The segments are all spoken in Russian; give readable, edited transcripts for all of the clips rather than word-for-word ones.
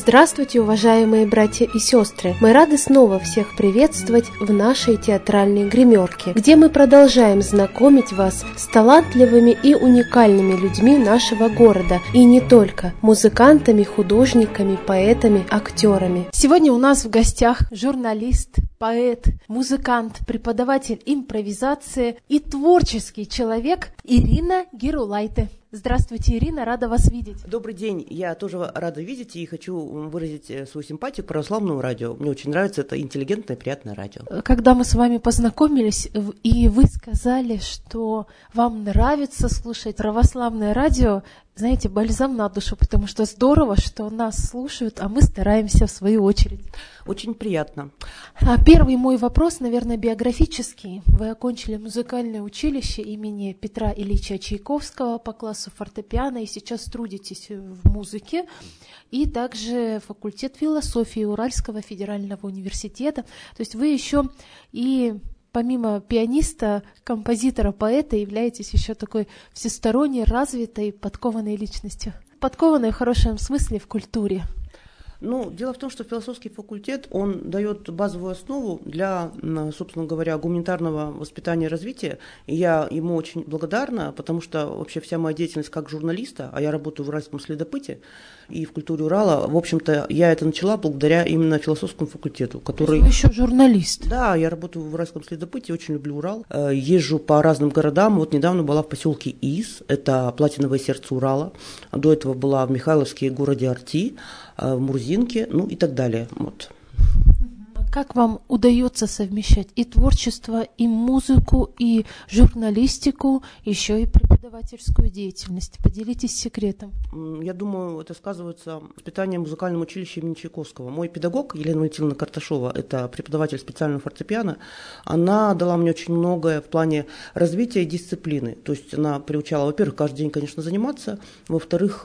Здравствуйте, уважаемые братья и сестры! Мы рады снова всех приветствовать в нашей театральной гримерке, где мы продолжаем знакомить вас с талантливыми и уникальными людьми нашего города, и не только, музыкантами, художниками, поэтами, актерами. Сегодня у нас в гостях журналист, поэт, музыкант, преподаватель импровизации и творческий человек Ирина Герулайте. Здравствуйте, Ирина, рада вас видеть. Добрый день, я тоже рада видеть и хочу выразить свою симпатию к православному радио. Мне очень нравится это интеллигентное, приятное радио. Когда мы с вами познакомились, и вы сказали, что вам нравится слушать православное радио, знаете, бальзам на душу, потому что здорово, что нас слушают, а мы стараемся в свою очередь. Очень приятно. Первый мой вопрос, наверное, биографический. Вы окончили музыкальное училище имени Петра Ильича Чайковского по классу фортепиано и сейчас трудитесь в музыке. И также факультет философии Уральского федерального университета. То есть вы еще и помимо пианиста, композитора, поэта, являетесь еще такой всесторонне развитой, подкованной личностью. Подкованной в хорошем смысле в культуре. Дело в том, что философский факультет, он дает базовую основу для, собственно говоря, гуманитарного воспитания и развития. И я ему очень благодарна, потому что вообще вся моя деятельность как журналиста, а я работаю в Уральском следопыте и в культуре Урала, в общем-то, я это начала благодаря именно философскому факультету, который... Вы еще журналист. Да, я работаю в Уральском следопыте, очень люблю Урал. Езжу по разным городам. Вот недавно была в поселке Ис, это платиновое сердце Урала. До этого была в Михайловске, городе Арти, в Мурзинке, и так далее. Вот. Как вам удается совмещать и творчество, и музыку, и журналистику, еще и преподавательскую деятельность? Поделитесь секретом. Я думаю, это сказывается воспитание в музыкальном училище имени Чайковского. Мой педагог Елена Валентиновна Карташова, это преподаватель специального фортепиано, она дала мне очень многое в плане развития и дисциплины. То есть она приучала, во-первых, каждый день, конечно, заниматься, во-вторых,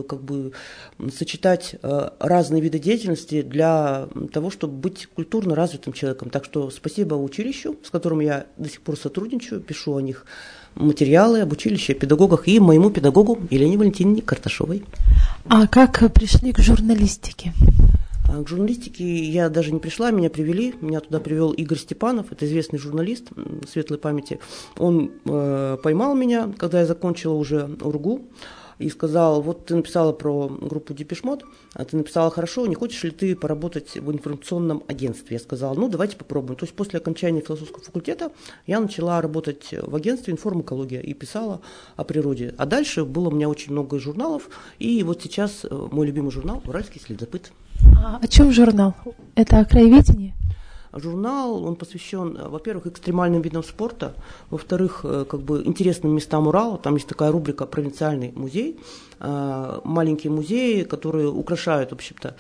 сочетать разные виды деятельности для того, чтобы быть культурно развитым человеком. Так что спасибо училищу, с которым я до сих пор сотрудничаю, пишу о них материалы об училище, о педагогах и моему педагогу Елене Валентиновне Карташовой. А как пришли к журналистике? К журналистике я даже не пришла, меня привели. Меня туда привел Игорь Степанов, это известный журналист светлой памяти. Он поймал меня, когда я закончила уже УрГУ, и сказал: вот ты написала про группу Депеш Мод, а ты написала хорошо, не хочешь ли ты поработать в информационном агентстве? Я сказала: давайте попробуем. То есть после окончания философского факультета я начала работать в агентстве «Информэкология» и писала о природе. А дальше было у меня очень много журналов, и вот сейчас мой любимый журнал «Уральский следопыт». А о чем журнал? Это о краеведении? Журнал, он посвящен, во-первых, экстремальным видам спорта, во-вторых, интересным местам Урала. Там есть такая рубрика «Провинциальный музей», маленькие музеи, которые украшают, в общем-то,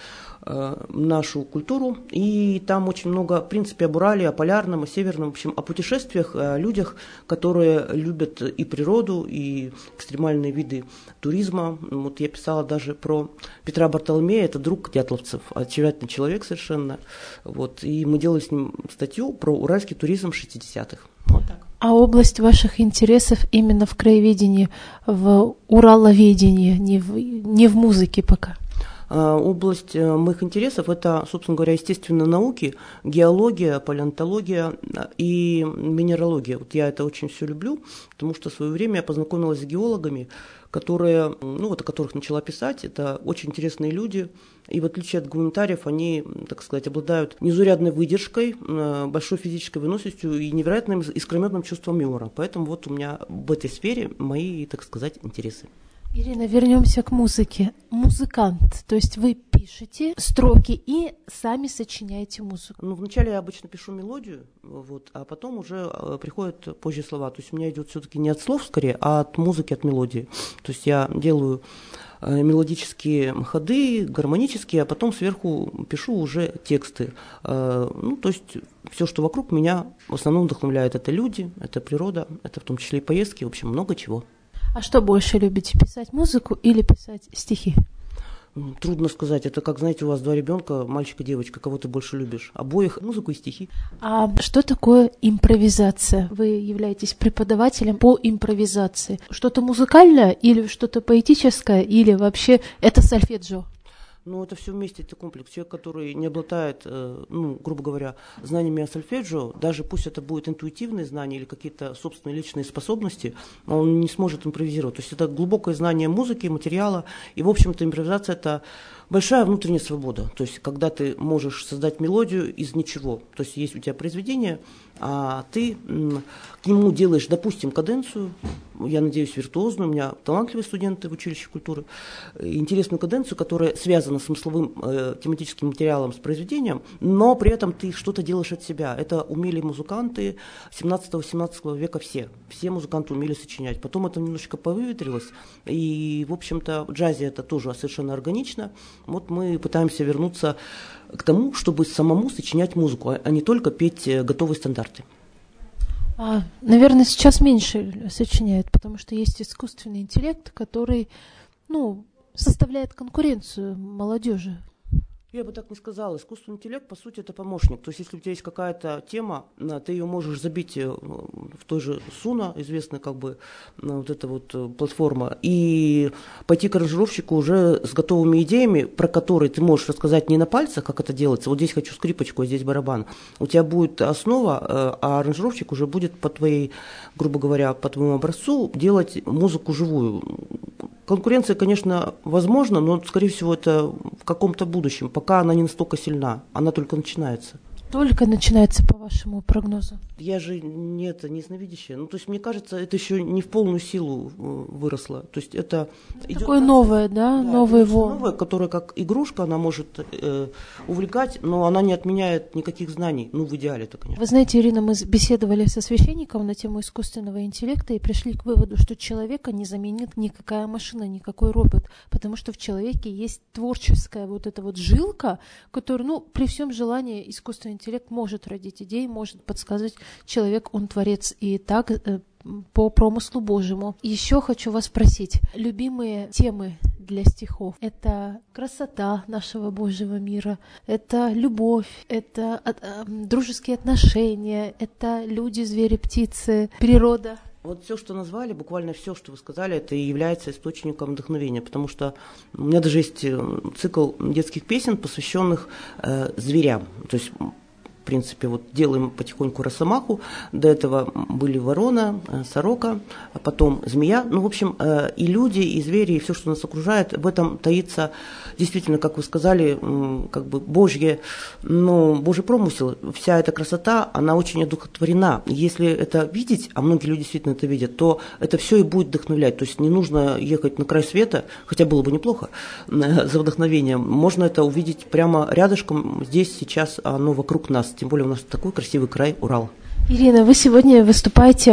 нашу культуру. И там очень много, в принципе, об Урале, о полярном, о северном, в общем, о путешествиях, о людях, которые любят и природу, и экстремальные виды туризма. Вот я писала даже про Петра Бартоломея, это друг дятловцев, очаровательный человек совершенно. Вот. И мы делали с ним статью про уральский туризм 60-х. Вот так. А область ваших интересов именно в краеведении, в ураловедении, не в музыке пока? Область моих интересов – это, собственно говоря, естественные науки, геология, палеонтология и минералогия. Вот я это очень все люблю, потому что в свое время я познакомилась с геологами, которые, о которых начала писать. Это очень интересные люди, и в отличие от гуманитариев, они, так сказать, обладают незаурядной выдержкой, большой физической выносливостью и невероятным искрометным чувством юмора. Поэтому вот у меня в этой сфере мои, так сказать, интересы. Ирина, вернемся к музыке. Музыкант, то есть вы пишете строки и сами сочиняете музыку? Вначале я обычно пишу мелодию, а потом уже приходят позже слова. То есть у меня идет все-таки не от слов скорее, а от музыки, от мелодии. То есть я делаю мелодические ходы, гармонические, а потом сверху пишу уже тексты. То есть все, что вокруг меня в основном вдохновляет, это люди, это природа, это в том числе и поездки, в общем, много чего. А что больше любите, писать музыку или писать стихи? Трудно сказать. Это как, знаете, у вас два ребенка, мальчик и девочка, кого ты больше любишь? Обоих, музыку и стихи. А что такое импровизация? Вы являетесь преподавателем по импровизации. Что-то музыкальное или что-то поэтическое, или вообще это сольфеджио? Ну, это все вместе, это комплекс. Человек, который не обладает, ну, грубо говоря, знаниями о сольфеджио, даже пусть это будет интуитивные знания или какие-то собственные личные способности, он не сможет импровизировать. То есть это глубокое знание музыки, материала, и, в общем-то, импровизация – это большая внутренняя свобода. То есть когда ты можешь создать мелодию из ничего, то есть есть у тебя произведение, а ты к нему делаешь, допустим, каденцию, я надеюсь, виртуозную, у меня талантливые студенты в училище культуры, интересную каденцию, которая связана с смысловым тематическим материалом, с произведением, но при этом ты что-то делаешь от себя. Это умели музыканты 17-18 века все музыканты умели сочинять. Потом это немножечко повыветрилось, и, в общем-то, в джазе это тоже совершенно органично. Вот мы пытаемся вернуться к тому, чтобы самому сочинять музыку, а не только петь готовые стандарты. Наверное, сейчас меньше сочиняют, потому что есть искусственный интеллект, который, составляет конкуренцию молодежи. Я бы так не сказала. Искусственный интеллект, по сути, это помощник. То есть, если у тебя есть какая-то тема, ты ее можешь забить в той же Суна, известная вот эта вот платформа, и пойти к аранжировщику уже с готовыми идеями, про которые ты можешь рассказать не на пальцах, как это делается. Вот здесь хочу скрипочку, а здесь барабан. У тебя будет основа, а аранжировщик уже будет по твоей, грубо говоря, по твоему образцу делать музыку живую. Конкуренция, конечно, возможна, но, скорее всего, это в каком-то будущем. Пока она не настолько сильна, она только начинается. Только начинается, по вашему прогнозу? Я же не ясновидящая. То есть, мне кажется, это еще не в полную силу выросло. То есть, это такое новое, да? Новое, которое как игрушка, она может увлекать, но она не отменяет никаких знаний. В идеале-то, конечно. Вы знаете, Ирина, мы беседовали со священником на тему искусственного интеллекта и пришли к выводу, что человека не заменит никакая машина, никакой робот, потому что в человеке есть творческая вот эта вот жилка, которая, при всем желании искусственный интеллект может родить идеи, может подсказывать, человек, он творец, и так по промыслу Божьему. Еще хочу вас спросить, любимые темы для стихов — это красота нашего Божьего мира, это любовь, это дружеские отношения, это люди, звери, птицы, природа. Вот все, что назвали, буквально все, что вы сказали, это и является источником вдохновения, потому что у меня даже есть цикл детских песен, посвященных зверям. То есть, в принципе, вот делаем потихоньку росомаху. До этого были ворона, сорока, а потом змея. В общем, и люди, и звери, и все, что нас окружает, в этом таится действительно, как вы сказали, Божий промысел. Вся эта красота, она очень одухотворена. Если это видеть, а многие люди действительно это видят, то это все и будет вдохновлять. То есть не нужно ехать на край света, хотя было бы неплохо, за вдохновением. Можно это увидеть прямо рядышком, здесь, сейчас, оно вокруг нас. Тем более у нас такой красивый край Урал. Ирина, вы сегодня выступаете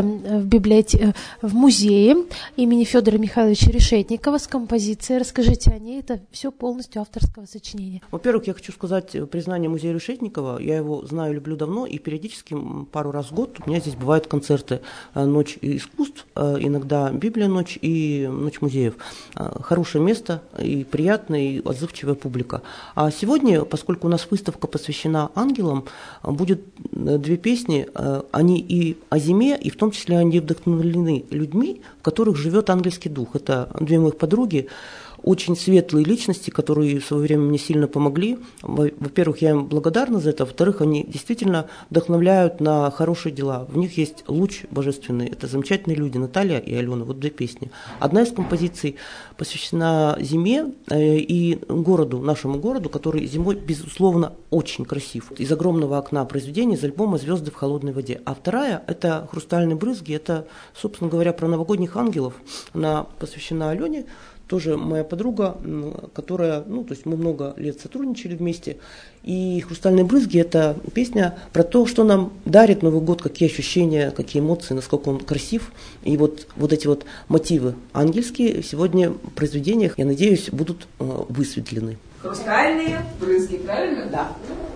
в музее имени Федора Михайловича Решетникова с композицией. Расскажите о ней, это все полностью авторского сочинения. Во-первых, я хочу сказать признание музея Решетникова. Я его знаю, люблю давно, и периодически пару раз в год у меня здесь бывают концерты «Ночь искусств», иногда «Библия ночь» и «Ночь музеев». Хорошее место, и приятная, и отзывчивая публика. А сегодня, поскольку у нас выставка посвящена ангелам, будет две песни. Они и о зиме, и в том числе они вдохновлены людьми, в которых живет ангельский дух. Это две моих подруги, очень светлые личности, которые в свое время мне сильно помогли. Во-первых, я им благодарна за это. Во-вторых, они действительно вдохновляют на хорошие дела. В них есть луч божественный. Это замечательные люди, Наталья и Алена. Вот две песни. Одна из композиций посвящена зиме и городу, нашему городу, который зимой, безусловно, очень красив. Из огромного окна произведения, из альбома «Звезды в холодной воде». А вторая – это «Хрустальные брызги». Это, собственно говоря, про новогодних ангелов. Она посвящена Алене. Тоже моя подруга, которая, то есть мы много лет сотрудничали вместе. И «Хрустальные брызги» – это песня про то, что нам дарит Новый год, какие ощущения, какие эмоции, насколько он красив. И вот эти вот мотивы ангельские сегодня в произведениях, я надеюсь, будут высветлены. Хрустальные брызги, правильно? Да.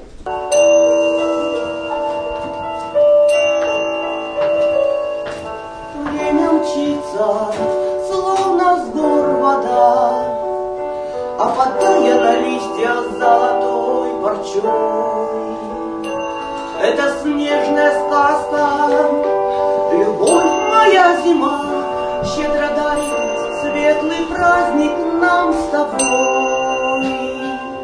Время учиться, словно с гор вода, опадая на листья золотой парчой. Это снежная сказка, любовь моя зима, щедро дарит светлый праздник нам с тобой.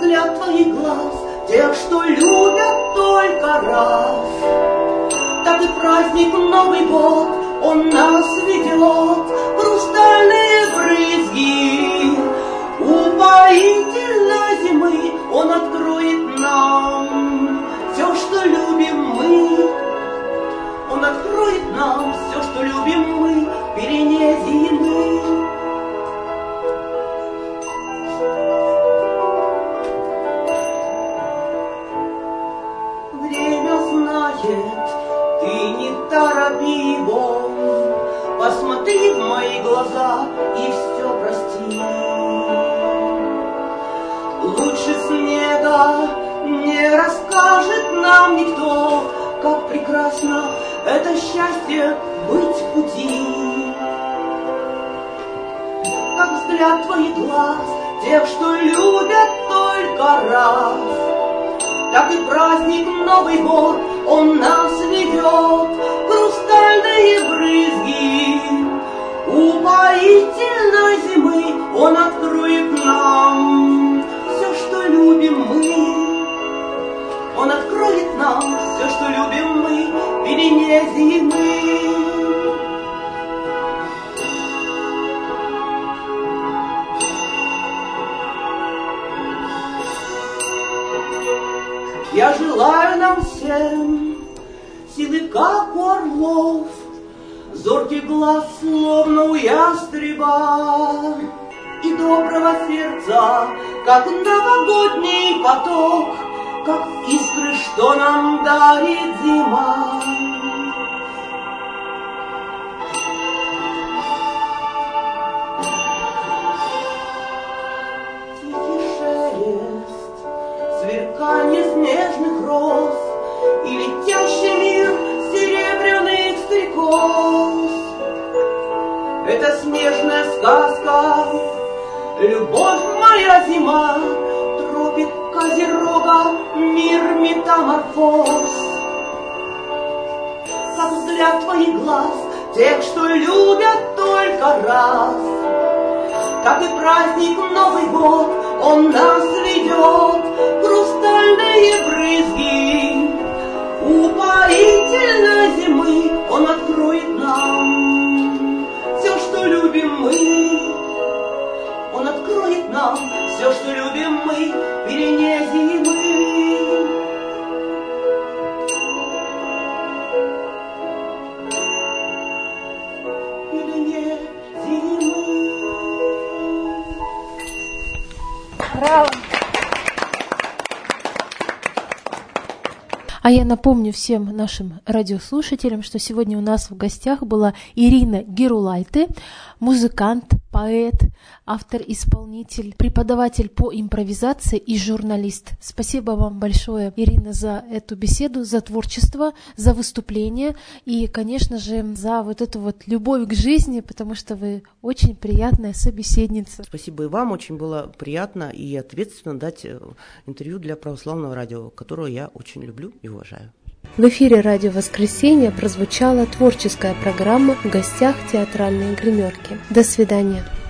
взгляд твоих глаз, тех, что любят только раз. Так и праздник Новый год, он нас ведет, хрустальные брызги упоительной зимы, он откроет нам все, что любим мы. Он откроет нам все, что любим мы, в пелене зимы. Время знает, ты не торопи его, посмотри в мои глаза и все прости. Лучше снега не расскажет нам никто, как прекрасно это счастье быть в пути. Как взгляд твоих глаз, тех, что любят только раз. Так и праздник Новый год, он нас ведет, хрустальные брызги упоительной зимы, он откроет нам все, что любим мы. Он откроет нам все, что любим мы, в пелене зимы. Я желаю нам всем силы, как у орлов, зоркий глаз, словно у ястреба, и доброго сердца, как новогодний поток, как искры, что нам дарит зима. Тихий шелест, сверканье снежных роз и летящий мир серебряных стрекоз. Это снежная сказка, любовь моя зима, тропик Козерога, мир метаморфоз. Как взгляд твоих глаз, тех, что любят только раз. Так и праздник Новый год, он нас ведет, хрустальные брызги упоительной зимы, он откроет нам все, что любим мы. Он откроет нам все, что любим мы, в пелене зимы. В пелене зимы. Браво! А я напомню всем нашим радиослушателям, что сегодня у нас в гостях была Ирина Герулайте, музыкант, поэт, автор-исполнитель, преподаватель по импровизации и журналист. Спасибо вам большое, Ирина, за эту беседу, за творчество, за выступление и, конечно же, за вот эту вот любовь к жизни, потому что вы очень приятная собеседница. Спасибо и вам, очень было приятно и ответственно дать интервью для православного радио, которое я очень люблю и уважаю. В эфире «Радио Воскресенье» прозвучала творческая программа «В гостях театральные гримерки». До свидания.